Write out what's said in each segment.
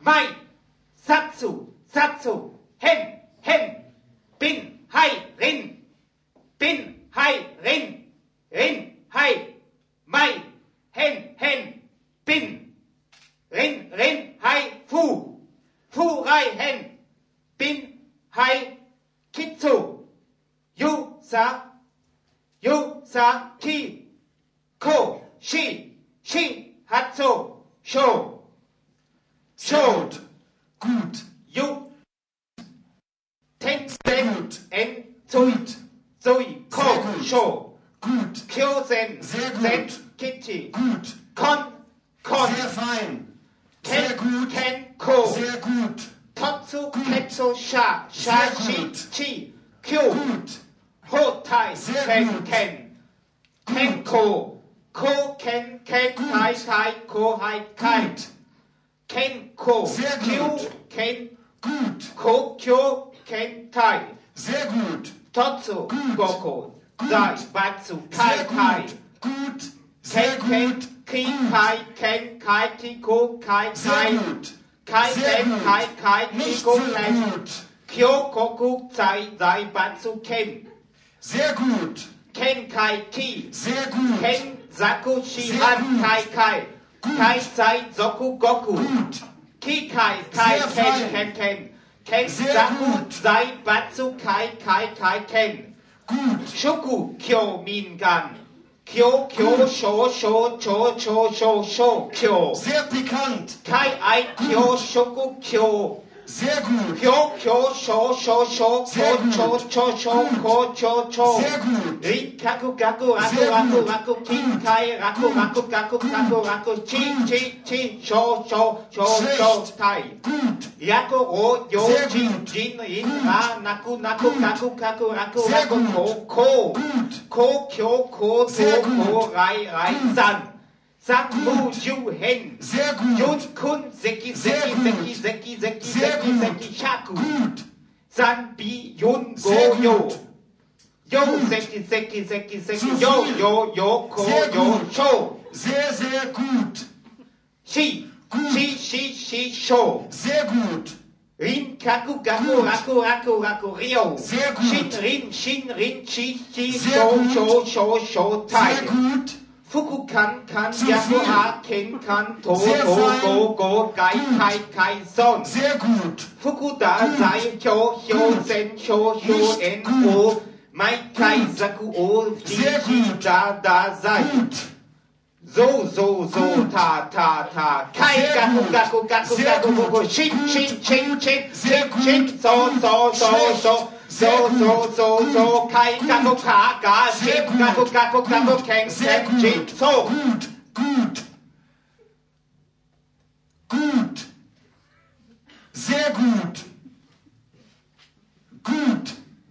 Mai, Satsu, Satsu, Hen, Hen, Bin, Hai, Rin, Bin, Hai, Rin, Rin, Hai, Mai, Hen, Hen, Bin, Rin, Rin, Hai, Fu, Fu, Rai, Hen, Bin, Hai, Kitsu, Yu, Sa, Ki, Ko, Shi, Hatsu, Sho, Gut. Gut. Yu, Ten, Sehr gut. En, Zui, Zui, Ko, Sehr gut. Sho, Gut. Kyo, Sen, Sehr gut. Sen, Kichi, Gut. Kon, Sehr fein. Sehr Ken, gut. Ken, Ko, Sehr gut. Totsu, Gut. Ketsu, Sha, Sehr Shi, gut. Chi, Kyo, Gut. Ho, Tai, Sehr Ken, gut. Ken, Ken, Ko, Ken, Gut. Tai, Ko, Hai, Kai, Gut. Ken, Ko, Sehr Kyo, gut. Ken, Gut. Ko, Kyo, Ken, Tai, Sehr gut. Totsu, Gut. Goko, Gut. Zai, Batsu, Kai, Sehr Kai, gut. Gut. Sehr Ken, gut. Ki, Gut. Kai, Ken, Kai, Tiko, Kai, Sehr Kai, gut. Kai, Sehr Ken, gut. Kai, Nicht Tiko, sehr Kai, gut. Kyo, Koku, Zai, Batsu, Ken, Sehr gut. Ken, Kai, Ki, Sehr gut. Ken, Saku, Sehr Shihan, gut. Kai, Gut. Kai, Zai, Soku, Goku, Gut. Ki, Kai, Sehr fein. Ken, Sehr Saku, gut. Zai, Batsu, Kai, Ken, Gut. Shoku, Kyo, Mingan, Kyo, Gut. Sho, Kyo, Sehr pikant. Kai, Ai, Kyo, Shoku, Kyo, Sehr gut. Kyo, Sho, Sehr gut. Cho, Sehr gut. Rin, Kaku, Gaku, Sehr gut. Raku, Kin, Gut. Kai, Raku, Gut. Raku, Chi, Sho, Schlecht. Tai, Gut. Yako, Ro, Yo, Sehr Jin, gut. Jin, Rin, Gut. Ra, Naku, Gut. Raku, Sehr Ko, gut. Ko, Gut. Ko, Kyo, Sehr To, gut. Ko, Rai, Gut. San, San, Mu, Gut. Ju, Hen, Sehr gut. Yun, Kun, Seki, Sehr gut. Sehr gut. Shaku, Gut. San, Bi, Yun, Sehr Go, Yo, gut. Yo, Gut. Seki, Zu Yo, viel. Ko, Sehr Yo, gut. Sho, Sehr, sehr gut. Shi, Gut. Shi, Sho, Sehr gut. Rin, Kaku, Gut. Raku, Rio, Sehr gut. Shin, Rin, Chi, Sehr gut. Sho, Sehr Tai, gut. Fuku, Kan, Zu Yaku, viel. Ha, Ken, Kan, To, Sehr fein. Go, Gai, Gut. Kai, Son, Sehr gut. Fuku, Da, Gut. Sai, Hyo, Gut. Sen, Sho, Nicht En, gut. O, Mai, Kai, Gut. Saku, O, Sehr Ji, gut. Da, Sai, Gut. So, Gut. ta, Kai, Sehr gut. Sehr Gaku, gut. Shin, Sehr gut. so, Kai, Gut. Ga, Sehr Shin, gut. Gaku, Ken, Sehr Shin, gut. so. Gut. Gut. Gut. Sehr gut. Gut.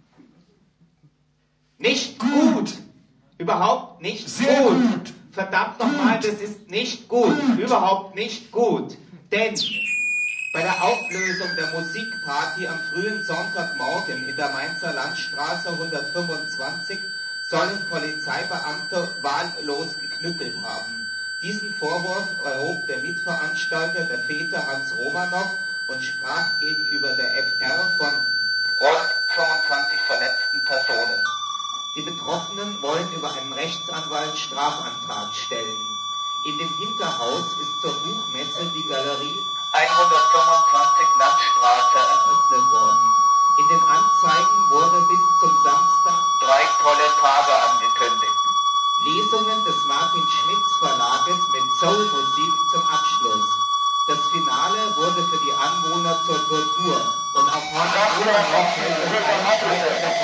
Nicht Gut. gut. Überhaupt nicht Sehr gut. Verdammt nochmal, Gut. das ist nicht gut. Gut. Überhaupt nicht gut. Denn bei der Auflösung der Musikparty am frühen Sonntagmorgen in der Mainzer Landstraße 125 sollen Polizeibeamte wahllos geknüppelt haben. Diesen Vorwurf erhob der Mitveranstalter, der Väter Hans Romanow, und sprach gegenüber der FR von rund 25 verletzten Personen. Die Betroffenen wollen über einen Rechtsanwalt Strafantrag stellen. In dem Hinterhaus ist zur Buchmesse die Galerie 125 Landstraße eröffnet worden. In den Anzeigen wurde bis zum Samstag 3 tolle Tage angekündigt. Lesungen des Martin Schmitz Verlages mit Soulmusik zum Abschluss. Das Finale wurde für die Anwohner zur Tortur und auch heute immer hält es Einschreiten der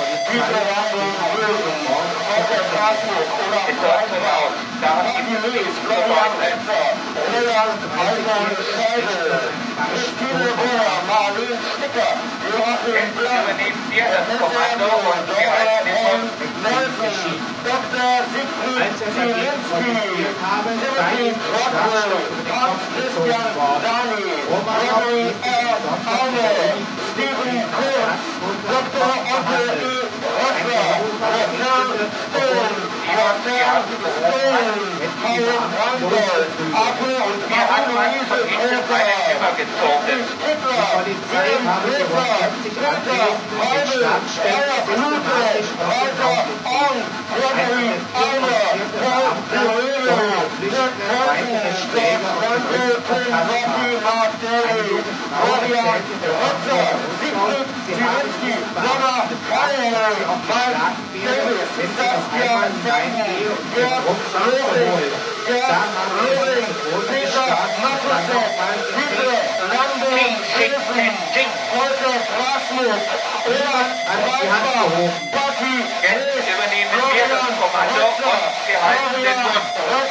Übernehmen wir das Kommando und wir halten den Mund. Als er dagegen protestiert habe, sei ihm der Strafstoff über den Kopf gezogen worden. Romanow ist diesen Sonntag in der Uni behandelt. Ein Versuch hat er obwohl und sie haben wir hatten man von hinten einen übergezogen. Die Polizei habe die rund 40 Anwesenden in den Schlagstellen systematisch auf den Raum gezogen. Einzelne demonstrierte Beamte sollen Flüchtende weitere Schläge auf den Rücken verpasst haben. Eine junge Frau erzählte der Ordnung sie habe diesen Beamten gefragt, ob sie auch geschlagen wäre, wenn sie noch einmal hineingehe, um ihren Rucksack zu holen. Da habe er sie zu Boden geschlagen und dann nochmal gekriegt. Niemand hat die Hand gehoben. Jetzt übernehmen wir das Kommando und sie halten den Mund.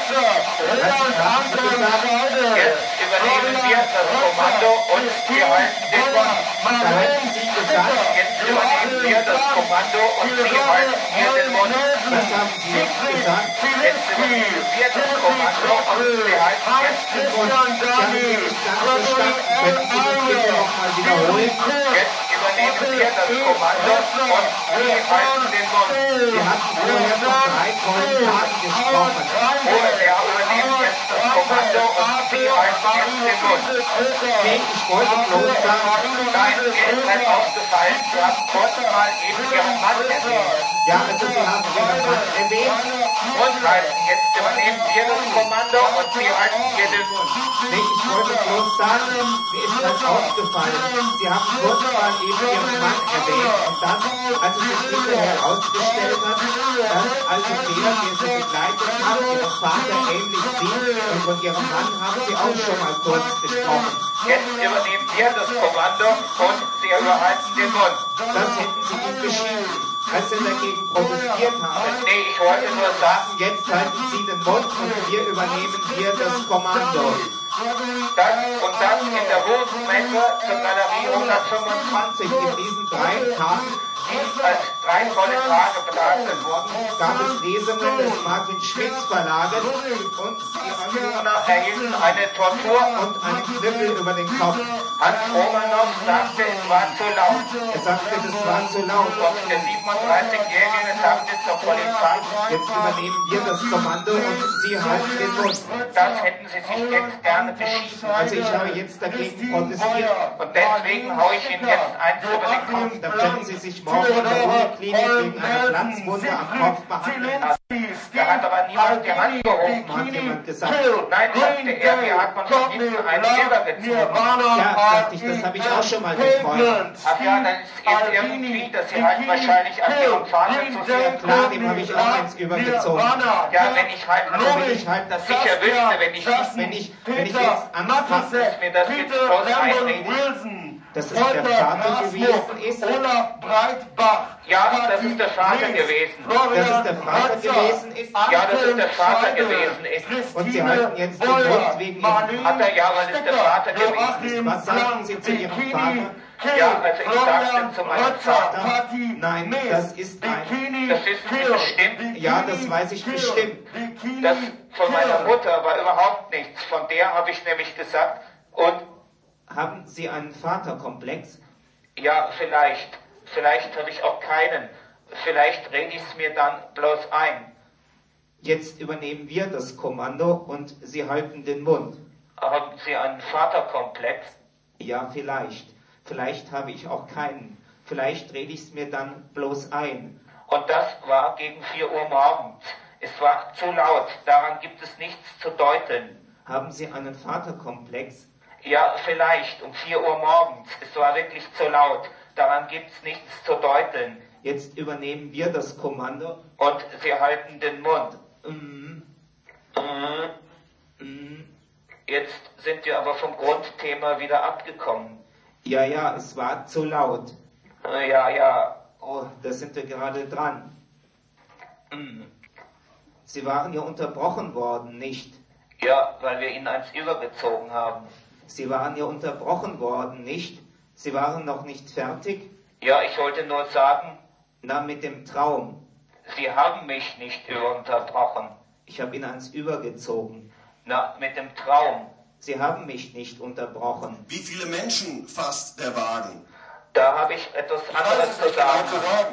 Was haben Sie gesagt? Jetzt übernehmen wir das Kommando und sie halten den Mund. Da hätten Sie gesagt, Jetzt übernehmen wir das Kommando und sie halten hier den Mund. was haben Sie jetzt gesagt? Jetzt übernehmen wir das Kommando und sie halten jetzt den Mund. Ich habe Sie nicht ganz verstanden. Könnten Sie das bitte nochmal wiederholen? Jetzt übernehmen wir das Kommando und sie halten den Mund. Sie hatten vorher von 3 tollen Tagen gesprochen. Wir übernehmen jetzt das Kommando und sie halten jetzt den Mund. Nee, ich wollte bloß sagen, Nein, mir ist halt aufgefallen, Sie haben kurz mal eben Ihren Mann erwähnt. ja, also Sie haben Ihren Mann erwähnt. Und halten, jetzt übernehmen wir das Kommando und Sie halten hier den Mund. Nee, ich wollte bloß sagen, mir ist halt aufgefallen. Sie haben kurz mal eben Ihren Mann erwähnt. Und dann, als es sich hinterher herausgestellt hat, dass also der Sie begleitet hat, Ihren Vater ähnlich sieht. Und von Ihrem Mann haben Sie auch schon mal kurz gesprochen. Jetzt übernehmen wir das Kommando und Sie überhalten den Mund. Das hätten Sie ihm beschieden, als Sie dagegen protestiert haben. Nee, ich wollte nur sagen, Jetzt halten Sie den Mund und wir übernehmen hier das Kommando. das in der Hofmesse zur Galerie 125 In diesen 3 Tagen als 3 volle Tage betrachtet worden. gab es Lesungen des Martin Schmitz Verlages und die Anwohner Erhielten eine Tortur. und einen Knüppel über den Kopf. Hans Romanow sagte, es war zu laut. Er sagte, das war zu laut. Und der 37-Jährige sagte zur Polizei, Jetzt übernehmen wir das Kommando und Sie halten den Mund. das hätten Sie sich jetzt gerne beschieden. Also ich habe jetzt dagegen protestiert. Und deswegen haue ich Ihnen jetzt eins über den Kopf. Da können Sie sich morgen in der Uniklinik wegen einer Platzwunde am Kopf behandeln. Da hat aber niemand die Hand gehoben. Hat jemand gesagt. Nein, sagte er, mir hat man von hinten einen übergezogen. Ja, dachte ich, das habe ich auch schon mal geträumt. Ach ja, dann ist es irgendwie, dass Sie halt wahrscheinlich an Ihrem Vater zu sehr Klar, dem habe ich auch eins übergezogen. Ja, wenn ich halt, Wenn ich halt das sicher wüsste, wenn ich jetzt Angst habe, dass mir das jetzt bloß einredet. dass es der Vater gewesen ist, Ja, das ist der Vater gewesen. dass es der Vater gewesen ist, Ja, das ist der Vater gewesen ist. und Sie halten jetzt den Mund wegen ihm. Hat er ja, weil es der Vater gewesen ist. Was sagten Sie zu Ihrem Vater? Ja, also ich sagte zu meinem Vater, Nein, das ist ein... das ist bestimmt, Ja, das weiß ich bestimmt. das von meiner Mutter war überhaupt nichts. Von der habe ich nämlich gesagt, und Haben Sie einen Vaterkomplex? ja, vielleicht habe ich auch keinen. Vielleicht rede ich es mir dann bloß ein. Jetzt übernehmen wir das Kommando und Sie halten den Mund. Haben Sie einen Vaterkomplex? Ja, vielleicht. Vielleicht habe ich auch keinen. Vielleicht rede ich es mir dann bloß ein. Und das war gegen 4 Uhr morgens. Es war zu laut, daran gibt es nichts zu deuteln. Haben Sie einen Vaterkomplex? Ja, vielleicht um 4 Uhr morgens. Es war wirklich zu laut, daran gibt es nichts zu deuteln. Jetzt übernehmen wir das Kommando. Und Sie halten den Mund. Jetzt sind wir aber vom Grundthema wieder abgekommen. Ja, ja, es war zu laut. Ja. Oh, da sind wir gerade dran. Sie waren ja unterbrochen worden, nicht? Ja, weil wir ihn eins übergezogen haben. Sie waren ja unterbrochen worden, nicht? Sie waren noch nicht fertig? Ja, ich wollte nur sagen, Na, mit dem Traum. Sie haben mich nicht unterbrochen. Ich habe ihn eins übergezogen. Na, mit dem Traum. Sie haben mich nicht unterbrochen. Wie viele Menschen fasst der Wagen? Da habe ich etwas anderes zu sagen.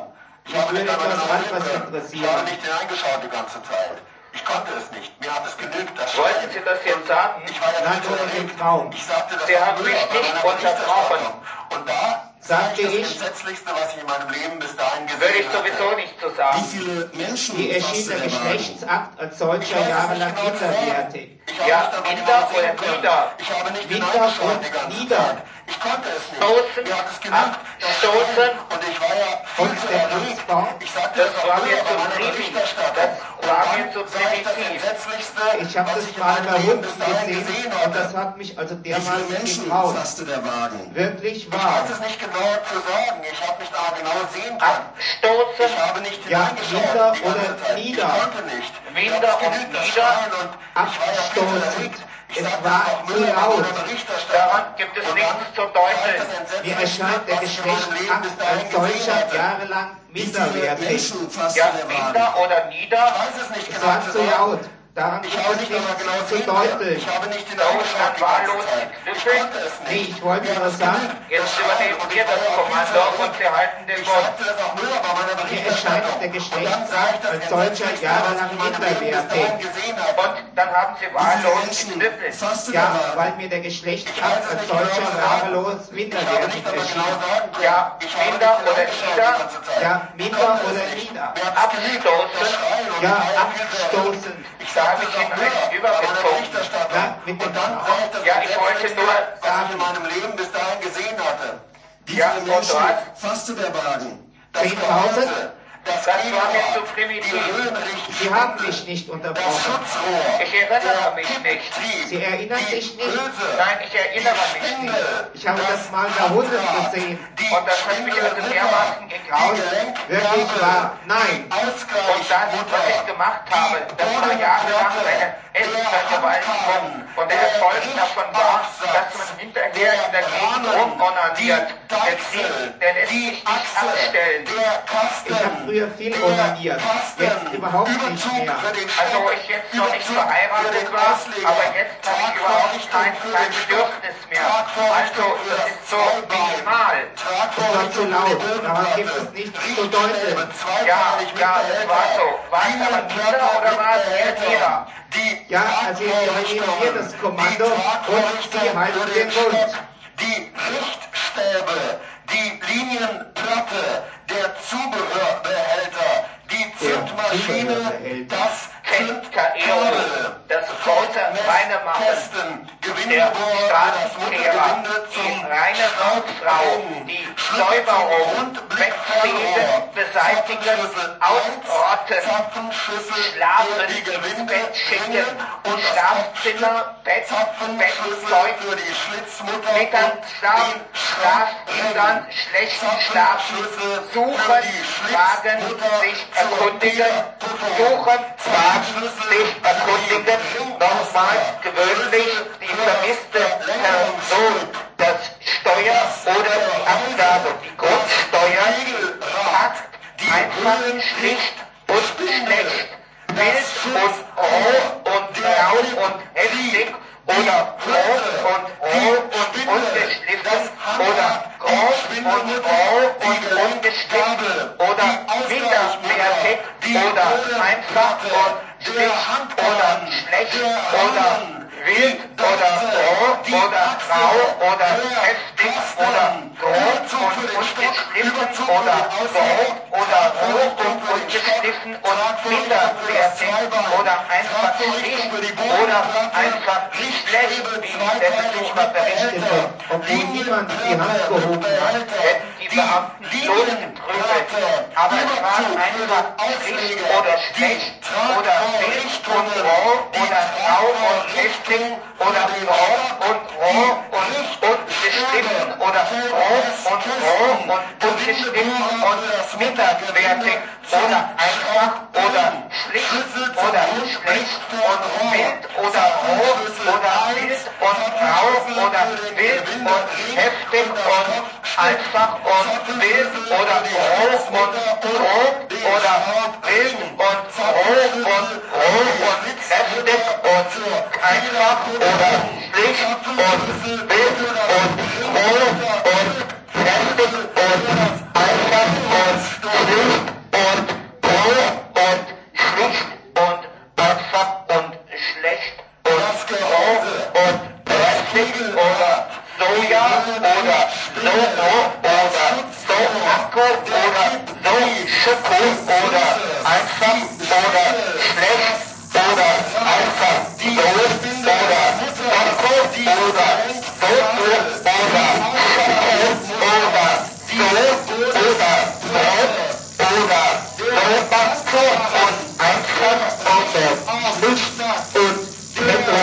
Ich habe mich würde aber etwas genau anderes hingehört. Ich habe interessieren. nicht hineingeschaut die ganze Zeit. Ich konnte es nicht. Mir hat es genügt. Das Wollten Sie das jetzt sagen? Ich war ja Nein, nicht nur erregt. im Traum. Ich sagte, das Sie war haben mich Müller bei nicht meiner unterbrochen. Berichterstattung. Und da Sagte sage ich ich- das Entsetzlichste, was ich in meinem Leben bis dahin gesehen Würde ich hatte. sowieso nicht so Wie sagen. viele Menschen Wie erschien fasste der der Wagen? Geschlechtsakt als solcher jahrelang minderwertig? Ich habe Ja, nicht aber minder genau oder sehen können. nieder? Ich habe nicht Minder hineingeschaut und die ganze nieder. Zeit. Ich konnte es nicht. Stoßen, Mir hat es genügt. Das abstoßen. Schreien. Und ich war ja viel Und zu der erregt. Tanzbaum? Ich sagte Das auch war früher mir bei zu meiner primitiv. Berichterstattung. Das war Und mir dann zu sah ich das primitiv. Entsetzlichste, Ich habe was das ich in mal meinem bei Leben Hunden bis dahin gesehen gesehen und das hatte. hat mich also Wie viele dermaßen Menschen getraut. fasste der Wagen? Wirklich Ich wahr. weiß es nicht genau zu sagen. Ich habe nicht aber genau sehen können. Abstoßen, Ich habe nicht Ja, hineingeschaut minder die ganze oder Zeit. nieder. Ich konnte nicht. Minder Mir hat es und genügt, das nieder. Schreien und ich war ja viel zu Abstoßend. erregt. Ich Es sagte war auch zu Müller bei laut. meiner Berichterstattung. Daran gibt es Und nichts dann zu war ich deuteln. das Entsetzlichste, Mir erscheint der was ich in meinem Leben Geschlechtsakt bis dahin als gesehen solcher hatte. jahrelang Wie viele minderwertig. Menschen fasste Ja, der minder Wagen? oder Ich nieder? weiß es nicht Es genau war zu zu sagen. laut. Daran Ich gibt habe es nicht aber genau nichts zu sehen können. deuteln. Ich habe nicht hineingeschaut die wahllos ganze Zeit. Ich geknüppelt. konnte es Nee, nicht. ich wollte Mir hat nur es sagen, genügt. Jetzt Das übernehmen Schreien. Und wir ich war das ja auch viel zu Kommando erregt. und Sie halten den Ich Mund. sagte das auch Müller bei meiner Mir erscheint Berichterstattung. der Und dann Geschlechtsakt sah ich das als solcher Entsetzlichste, jahrelang was ich in meinem Leben bis dahin minderwertig. gesehen habe. Und dann haben Sie Wie viele wahllos Menschen geknüppelt. fasste der Ja, Wagen? weil mir der Ich weiß Geschlechtsakt es als nicht genau solcher zu sagen. wahllos Ich habe minderwertig nicht aber genau erschien. sagen können. Ja, Ich habe minder nicht oder hineingeschaut nieder? die ganze Zeit. Ja, Ich minder konnte es oder nicht. nieder? Mir hat es genügt, das Abstoßen? Schreien. Und Ja, ich war viel zu erregt. abstoßend. Ich Da sagte habe es ich auch Ihnen Müller recht bei übergezogen. meiner Berichterstattung. Ja, mit dem Und dann Bauch. sah ich das Ja, ich wollte Entsetzlichste, nur was ich in meinem Leben bis dahin gesehen hatte. Wie Ja, viele und Menschen was? fasste der Wagen? Das 10.000? Gehäuse, das Das war mir zu Gegenrad, primitiv. die Höhenrichtlinie, Sie haben mich nicht das unterbrochen. Schutzrohr, Ich erinnere der mich nicht. Kipptrieb, Sie erinnern die sich nicht? Hülse, Nein, ich erinnere die mich nicht. Spindel, Ich habe das mal bei Hunden gesehen. die Und das hat mich also dermaßen gegraut. Wirklich wahr? Nein. Und das, was ich gemacht habe, das war jahrelang eine Essvergewaltigung. Und der Erfolg davon war, dass man hinterher in der Gegend rumonaniert. Der Krieg, der lässt sich nicht abstellen. Ich habe früher viel onaniert. Jetzt überhaupt nicht mehr. Also wo ich jetzt noch nicht verheiratet war, aber jetzt habe ich überhaupt kein Bedürfnis mehr. Also das ist so minimal. Es war zu laut. Daran gibt es nichts zu deuteln. Ja, das war so. War es aber nieder oder war es eher nieder? Ja, also ich übernehme hier das Kommando und Sie halten den Mund. Die Richtstäbe, die Linienplatte, der Zubehörbehälter, die Zündmaschine, Zubehörbehälter. das Zündkaero, Zündkabel, das große Reinemachen, Kästen, der Gewindebohr, das Straßenkehrer, Muttergewinde die zum reine Hausfrau, die Säuberung, Wegfegen, beseitigen, ausrotten, Zapfenschlüssel, Schlafen, für die ins Gewinde Bett schicken, bringen und das Schlafzimmer, Bett, Zapfenschlüssel Bettzeug, für die Schlitzmutter Mittagsschlaf, und den Schlafkindern, schlechten Schlafen, suchen, fragen, sich erkundigen, suchen, fragen, sich erkundigen, nochmals gewöhnlich die vermisste Person, das Steuer oder die Abgabe, die Grundsteuer, packt einfach schlicht und schlecht, wild und roh und rau und heftig oder groß und roh und ungeschliffen oder groß und roh und ungeschliffen oder minderwertig oder einfach und schlicht oder schlecht oder wild oder roh oder grau oder heftig oder groß und ungeschliffen oder grob oder roh und ungeschliffen und minderwertig oder einfach schlicht oder einfach schlecht, wie der Besucher berichtete. Obwohl niemand die Hand gehoben hat. Hätten die Beamten losgeprügelt, aber es war einfach schlicht oder schlecht oder wild und roh oder grau und heftig oder grob und roh und ungeschliffen oder grob und roh und ungeschliffen und minderwertig oder einfach oder schlicht oder schlecht und wild oder roh oder wild und grau oder wild und heftig und einfach und wild oder grob und grob oder wild und roh und kräftig und einfach oder schlicht und wild und roh und kräftig und einfach und schlicht oder so oder so Akku oder so Schoko oder einfach oder schlecht oder einfach so oder Akku oder so oder Schoko oder so oder Akku und einfach oder nicht und oder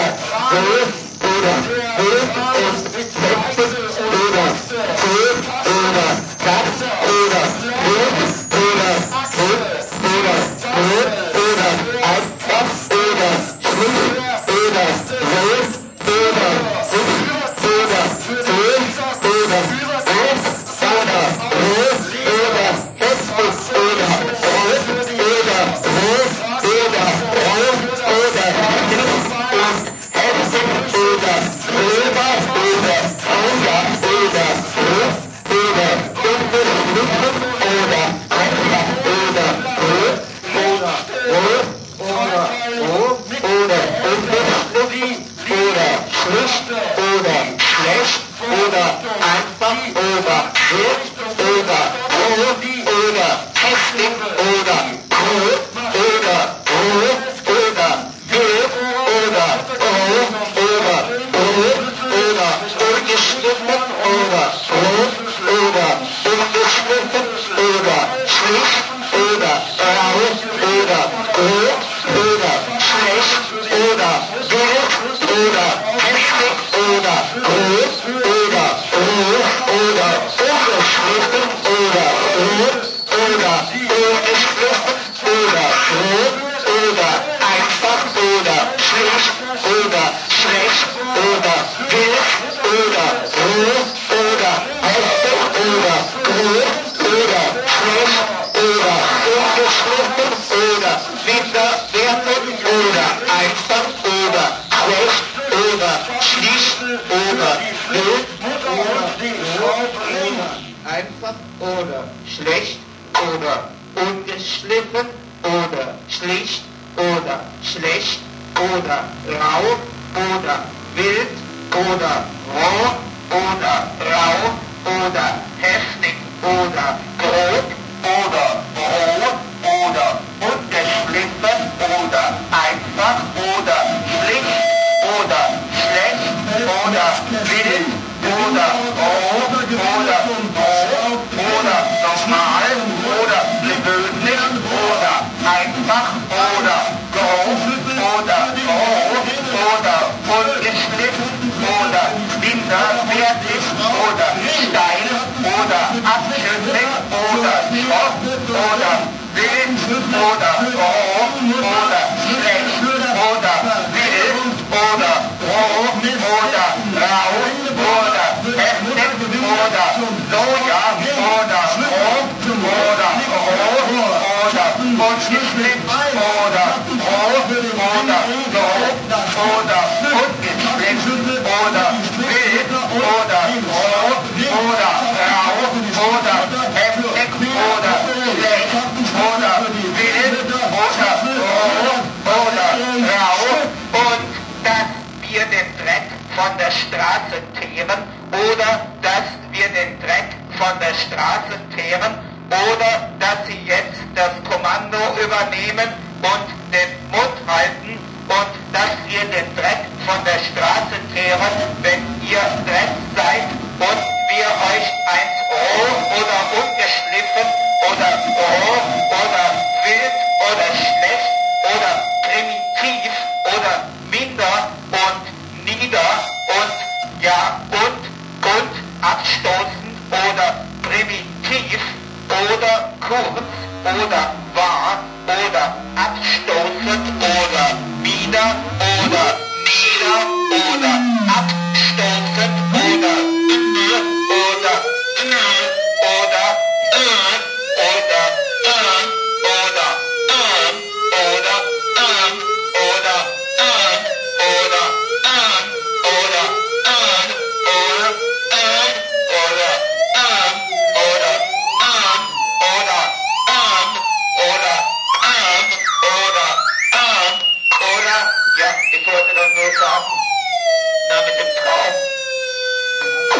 Ja, ich wollte das nur sagen. Na, mit dem Traum.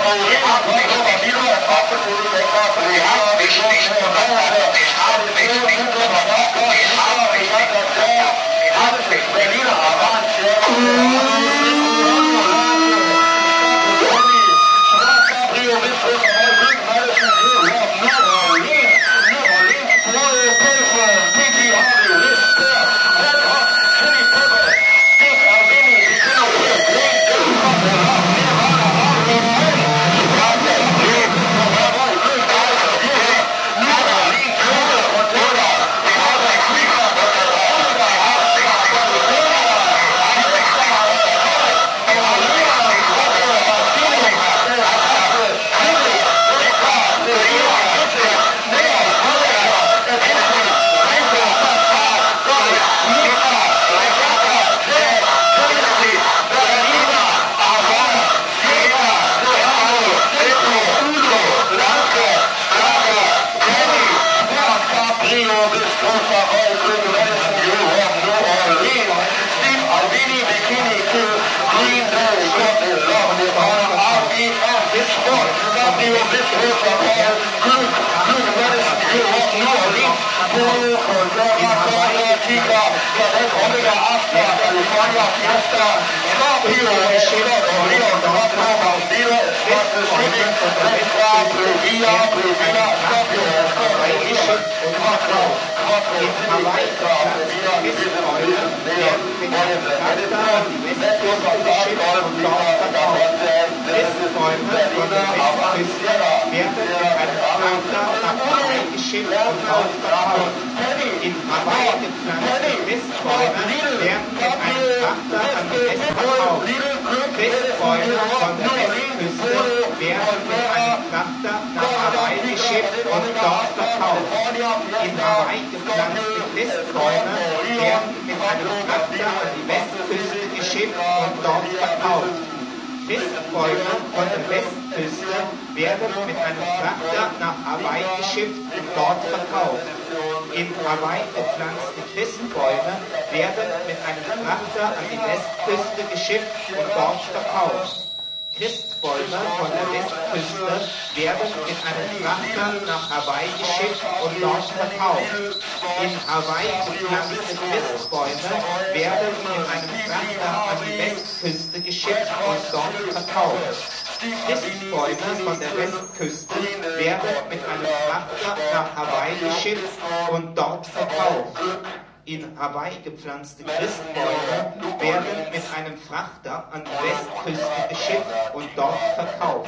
In Hawaii gepflanzte Christbäume werden mit einem Frachter an die Westküste geschippt und dort verkauft.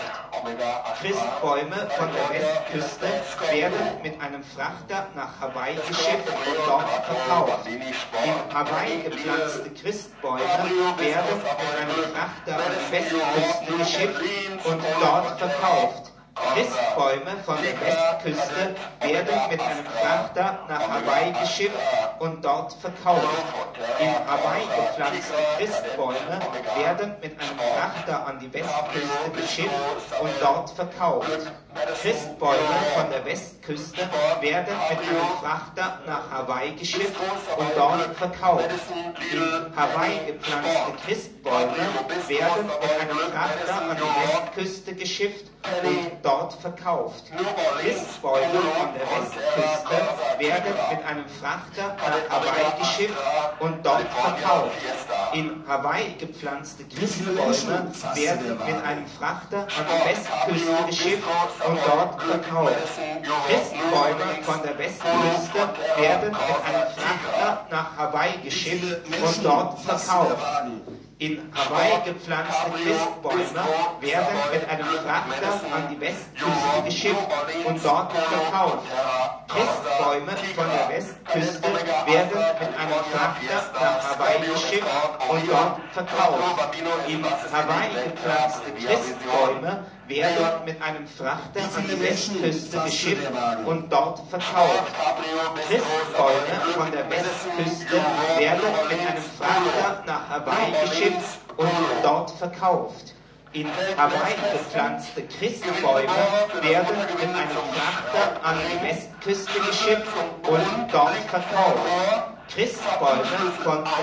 Christbäume von der Westküste werden mit einem Frachter nach Hawaii geschippt und dort verkauft. In Hawaii gepflanzte Christbäume werden mit einem Frachter an die Westküste geschippt und dort verkauft. Christbäume von der Westküste werden mit einem Frachter nach Hawaii geschippt und dort verkauft. In Hawaii gepflanzte Christbäume werden mit einem Frachter an die Westküste geschippt und dort verkauft. Christbäume von der Westküste werden mit einem Frachter nach Hawaii geschippt und dort verkauft. In Hawaii gepflanzte Christbäume werden mit einem Frachter an die Westküste geschippt und dort verkauft. Christbäume von der Westküste werden mit einem Frachter nach Hawaii geschippt und dort verkauft. In Hawaii gepflanzte Christbäume werden mit einem Frachter an die Westküste geschippt und dort verkauft. Christbäume von der Westküste werden mit einem Frachter nach Hawaii geschippt und dort verkauft. In Hawaii gepflanzte Christbäume werden mit einem Frachter an die Westküste geschippt und dort verkauft. Christbäume von der Westküste werden mit einem Frachter nach Hawaii geschippt und dort verkauft. In Hawaii gepflanzte Christbäume werden mit einem Frachter an die Westküste geschippt und dort verkauft. Christbäume von der Westküste werden mit einem Frachter nach Hawaii geschippt und dort verkauft. In Hawaii gepflanzte Christbäume werden mit einem Frachter an die Westküste geschippt und dort verkauft. Christbäume von der Westküste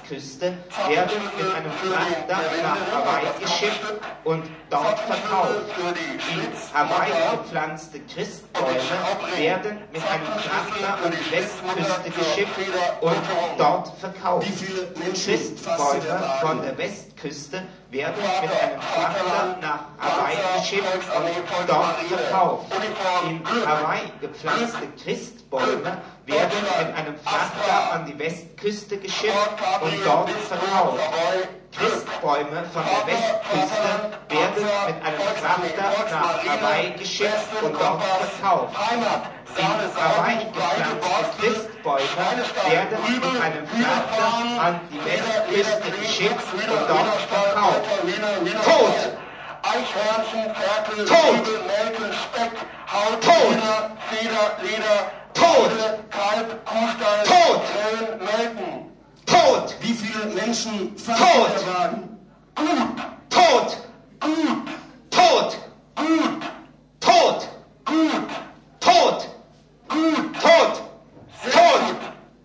Westküste werden mit einem Frachter nach Hawaii geschippt und dort verkauft. In Hawaii gepflanzte Christbäume werden mit einem Frachter an die Westküste geschippt und dort verkauft. Christbäume von der Westküste werden mit einem Frachter nach Hawaii geschippt und dort verkauft. In Hawaii gepflanzte Christbäume werden mit einem Frachter an die Westküste geschippt und dort verkauft. Christbäume von der Westküste werden mit einem Frachter nach Hawaii geschippt und dort verkauft. In Hawaii gepflanzte Christbäume werden mit einem Frachter an die Westküste geschippt und dort verkauft. Tod! Eichhörnchen, Ferkel, Tod! Nelken, Speck, Haut, Tod! Feder, Leder, Tod! Kalb, Kuhstall, Tod! Köln, Melken. Tod! Wie viele Menschen Tod! fahren der Wagen? Gut, Tod! gut, Tod! gut, Tod! gut, Tod! gut. Tod! Tod!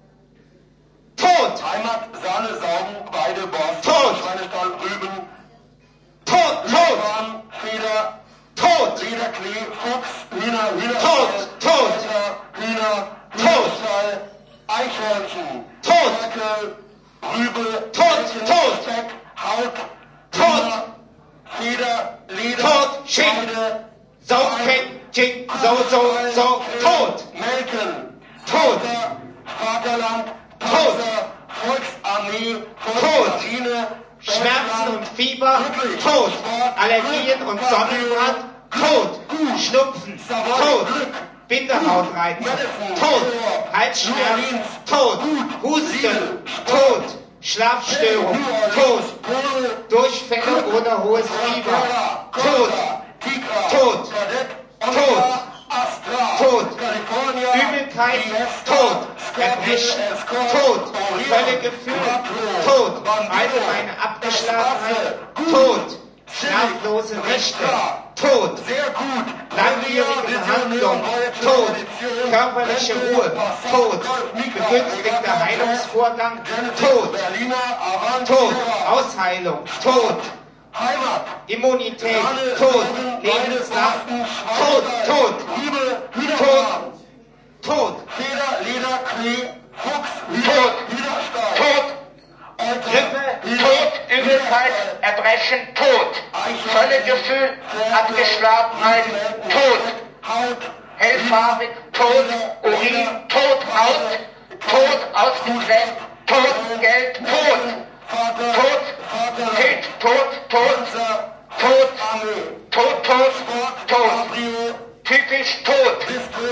Tod! Heimat, Sahne, Saugen, Weide, Borst, Tod! Schweinestall, Rüben, Tod! Tod! Korn, Feder, Tod! Leder, Klee, Fuchs, Hühner, Tod! Tod! Hühner, Tod! Hühnerstall, Eichhörnchen, Tod! Ferkel, Rübe, Tod! Nelken, Tod! Speck, Haut, Tod! Hühner, Feder, Leder, Tod! Schick! Weide, So, King, Ching, so, Tod! Melken, Tod! Vaterland, Tod! Volksarmee, Tod! Volksmarine, Schmerzen und Fieber, Tod. Allergien und Sonnenbrand, Tod. Schnupfen, Tod. Bindehautreiz, Tod. Halsschmerzen, Tod. Husten, Tod. Schlafstörung, Tod. Durchfälle oder hohes Fieber, Tod. Tod. Tod. Tod. Übelkeit, Tod. Erbrechen, Tod. Völlige Fühle, Tod. Allgemeine Abgeschlagenheit, Tod. Schlaflose Nächte, Tod. Langwierige Behandlung, Tod. Körperliche Ruhe, Tod. Begünstigter Heilungsvorgang, Tod. Tod. Ausheilung, Tod. Heimat, Immunität, Tod. Lebenslang, Tod, Tod. Tod, Tod. Feder, Leder, Klee, Fuchs, Tod. Hühnerstall, Tod. Grippe, Tod, Übelkeit, Erbrechen, Tod. Völlegefühl, Abgeschlagenheit, Tod. Haut, Hellfarbig, Tod, Urin, Tod, Haut, Tod, ausgegräbt, Tod, Geld, Tod. Tod, Tod, Tod, Tod, Tod, Tod, Tod. Typisch Tod.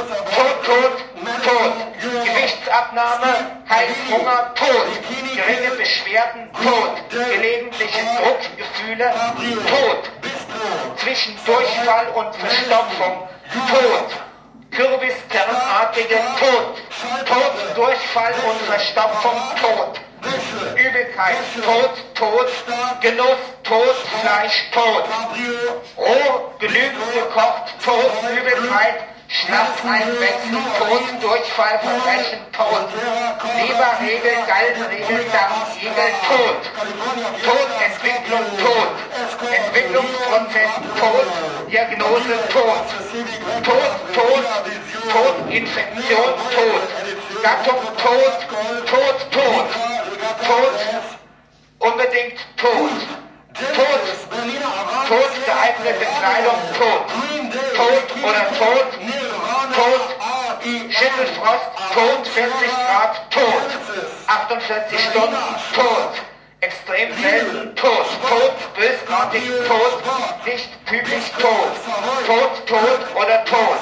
Tod. Gewichtsabnahme, Heißhunger, Tod. Geringe Beschwerden, Tod. Gelegentliche Druckgefühle, Tod. Zwischen Durchfall und Verstopfung, Tod. Kürbiskernartige Tod. Durchfall und Verstopfung, Tod. Übelkeit, Tod, Genuss, Fleisch, roh, genügend gekocht, Übelkeit, Schnappseinwechsel, Durchfall, Verbrechen, Leberregel, Gallenregel, Darmigel, Entwicklung, Entwicklungsprozess, Diagnose, Infektion, Gattung, unbedingt Tod, geeignete Kleidung, Tod oder Tod, Schüttelfrost, 40 Grad, 48 Stunden, extrem selten, bösartig, nicht typisch, Tod oder Tod.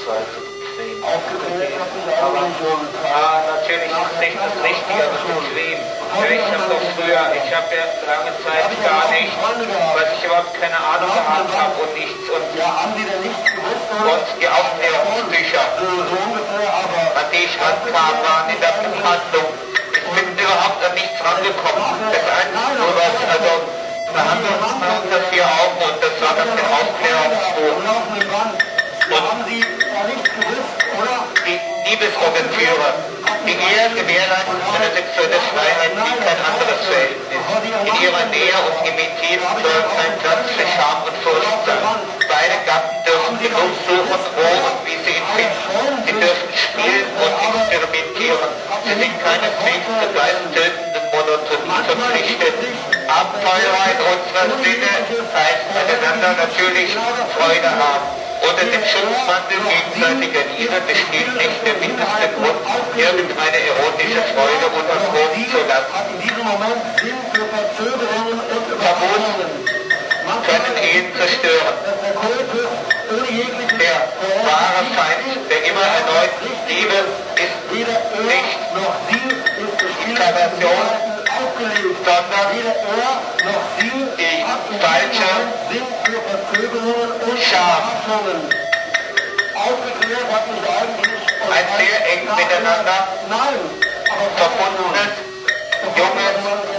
Scheiße bequem. Aufgedreht hat sich auch Aber nicht so. ja, natürlich ist nicht das Richtige, aber bequem. Ja, ich habe doch früher, ich habe ja lange Zeit gar nicht, weil ich überhaupt keine Ahnung gehabt habe und nichts und Ja, haben die denn nichts gewusst? Oder? und die Aufklärungsbücher, So ungefähr, aber an die ich rankam, waren in der Buchhandlung. Ich bin überhaupt an nichts rangekommen. Das Einzige, sowas, also da haben wir uns mal unter 4 Augen und das war das der Aufklärungsbuch. und laufende Band. Da haben sie ja nichts gewusst, oder? Die Liebesorientieure. Die Ehe gewährleistet eine sexuelle Freiheit wie kein anderes Verhältnis. In ihrer Nähe und Intimität soll kein Platz für Scham und Furcht sein. Beide Gatten dürfen genug suchen, wo und wie sie ihn finden. Sie dürfen spielen und experimentieren. Sie sind keineswegs zur geisttötenden Monotonie verpflichtet. Abenteurer in unserer Sinne heißt miteinander natürlich Freude haben. Unter dem Schutzmantel gegenseitiger Liebe besteht nicht der mindeste Grund, irgendeine erotische Freude unterdrücken zu lassen. Hat in diesem Moment Sinn für Verzögerungen und Verbot Überraschungen. können Ehen zerstören. Dass der Kultus ohne jegliche Der wahre Feind der immer erneuten Liebe ist weder Öl nicht noch Ziel ist gespielt, Perversion, aufgelegt. sondern Weder Öl noch Ziel die hat in falsche diesem Moment Sinn für Verzögerungen und Scham. Überraschungen. Aufgeklärt hat mich eigentlich ein sehr eng miteinander Nein, aber verbundenes, junges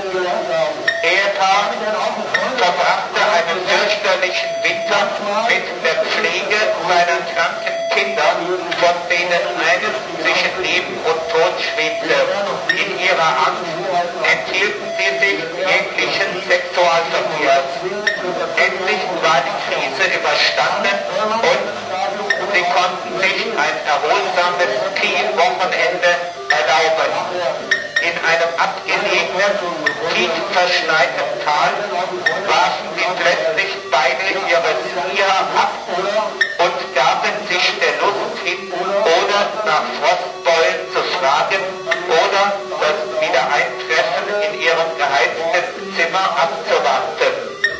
Ehepaar verbrachte einen fürchterlichen Winter mit der Pflege seiner kranken Kinder, von denen eines zwischen Leben und Tod schwebte. In ihrer Angst enthielten sie sich jeglichen Sexualverkehrs. Endlich war die Krise überstanden und sie konnten sich ein erholsames Skiwochenende erlauben. In einem abgelegenen, tief verschneiten Tal warfen sie plötzlich beide ihre Skier ab und gaben sich der Lust hin, ohne nach Frostbeulen zu fragen oder das Wiedereintreffen in ihrem geheizten Zimmer abzuwarten.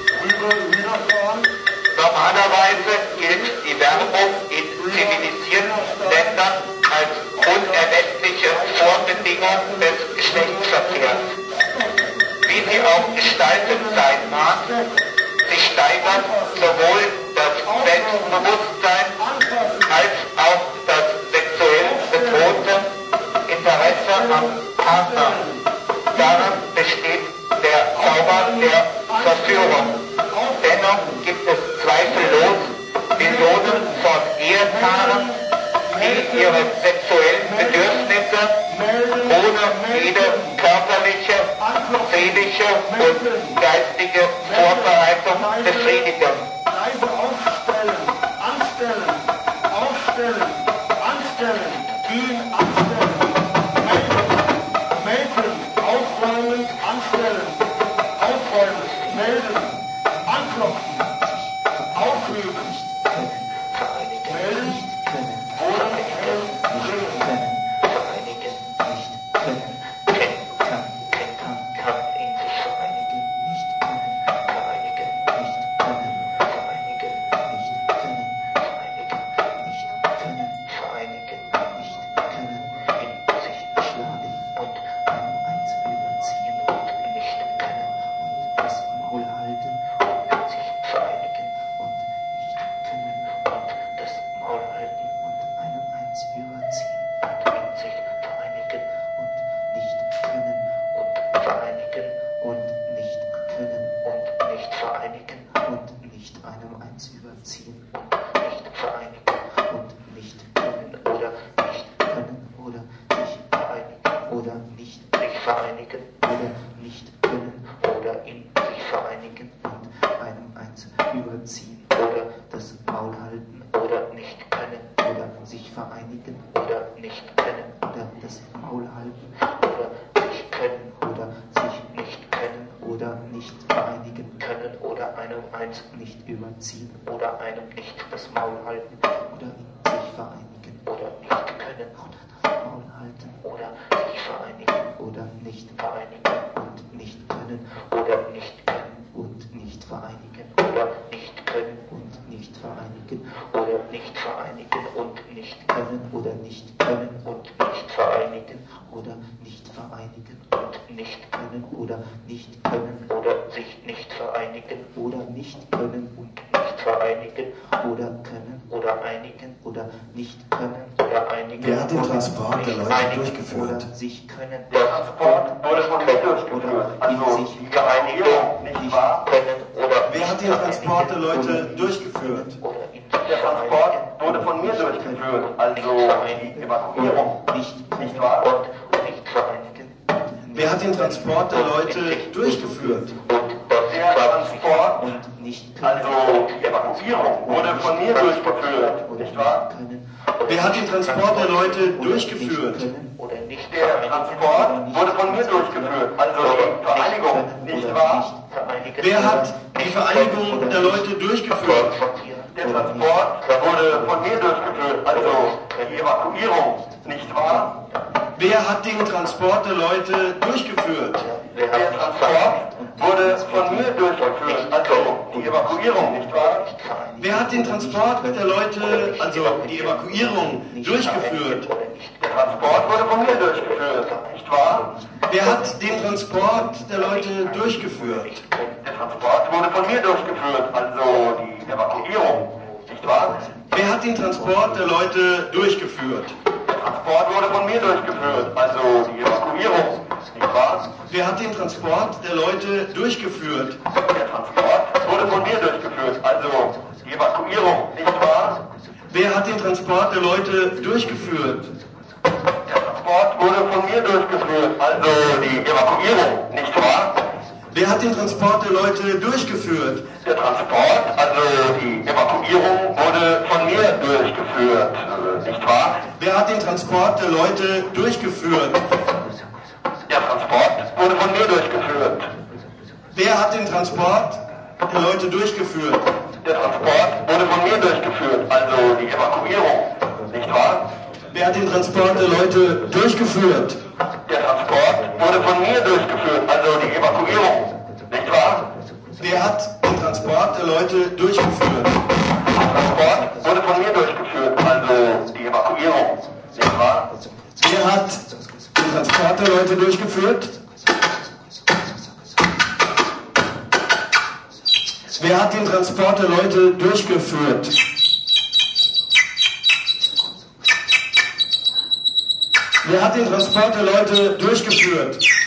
Normalerweise gilt die Werbung in zivilisierten Ländern als unerlässliche Vorbedingung des Geschlechtsverkehrs. Wie sie auch gestaltet sein mag, sie steigert sowohl das Selbstbewusstsein als auch das sexuell bedrohte Interesse am Partner. Darin besteht der Zauber der Verführung. Dennoch gibt es zweifellos Millionen von Ehepaaren, die ihre sexuellen Bedürfnisse ohne jede körperliche, seelische und geistige Vorbereitung befriedigen. Leise aufstellen, anstellen, aufstellen, anstellen, gehen, anstellen, melden, aufräumen, anstellen, aufräumen, melden, anklopfen, aufheben, melden, oder nicht überziehen oder einem nicht das Maul halten oder in sich vereinigen oder nicht können oder das Maul halten oder sich vereinigen oder nicht vereinigen und nicht können oder nicht können und nicht vereinigen oder nicht können und nicht vereinigen oder nicht vereinigen und nicht oder nicht können und nicht vereinigen oder nicht vereinigen und nicht können oder nicht können oder sich nicht vereinigen oder nicht können und nicht vereinigen oder können oder einigen oder nicht können oder einigen. Wer hat den Transport der Leute durchgeführt? Oder sich können. Der Transport wurde von mir durchgeführt. Also die Vereinigung, nicht wahr? Wer hat den Transport der Leute durchgeführt? Der Transport wurde von mir durchgeführt. Also die Evakuierung, nicht wahr? Und nicht vereinigen. Wer hat den Transport der Leute durchgeführt? Der Transport, also die Evakuierung, wurde von mir durchgeführt, nicht wahr? Wer hat den Transport der Leute durchgeführt? Der Transport wurde von mir durchgeführt, also die Vereinigung, nicht wahr? Wer hat die Vereinigung der Leute durchgeführt? Der Transport wurde von mir durchgeführt, also die Evakuierung, nicht wahr? Wer hat den Transport der Leute durchgeführt? Der Transport wurde von mir durchgeführt, also die Evakuierung, nicht wahr? Wer hat den Transport der Leute, also die Evakuierung, durchgeführt? Der Transport wurde von mir durchgeführt, nicht wahr? Wer hat den Transport der Leute durchgeführt? Der Transport wurde von mir durchgeführt, also die Evakuierung, nicht wahr? Wer hat den Transport der Leute durchgeführt? Der Transport wurde von mir durchgeführt, also die Evakuierung, nicht wahr? Wer hat den Transport der Leute durchgeführt? Der Transport wurde von mir durchgeführt, also die Evakuierung, nicht wahr? Wer hat den Transport der Leute durchgeführt? Der Transport wurde von mir durchgeführt, also die Evakuierung, nicht wahr? Wer hat den Transport der Leute durchgeführt? Der Transport, also die Evakuierung, wurde von mir durchgeführt, nicht wahr? Wer hat den Transport der Leute durchgeführt? Der Transport wurde von mir durchgeführt. Wer hat den Transport der Leute durchgeführt? Der Transport wurde von mir durchgeführt, also die Evakuierung, nicht wahr? Wer hat den Transport der Leute durchgeführt? Der Transport wurde von mir durchgeführt, also die Evakuierung, nicht wahr? Wer hat den Transport der Leute durchgeführt? Der Transport wurde von mir durchgeführt, also die Evakuierung, nicht wahr? Wer hat den Transport der Leute durchgeführt? Wer hat den Transport der Leute durchgeführt? Wer hat den Transport der Leute durchgeführt?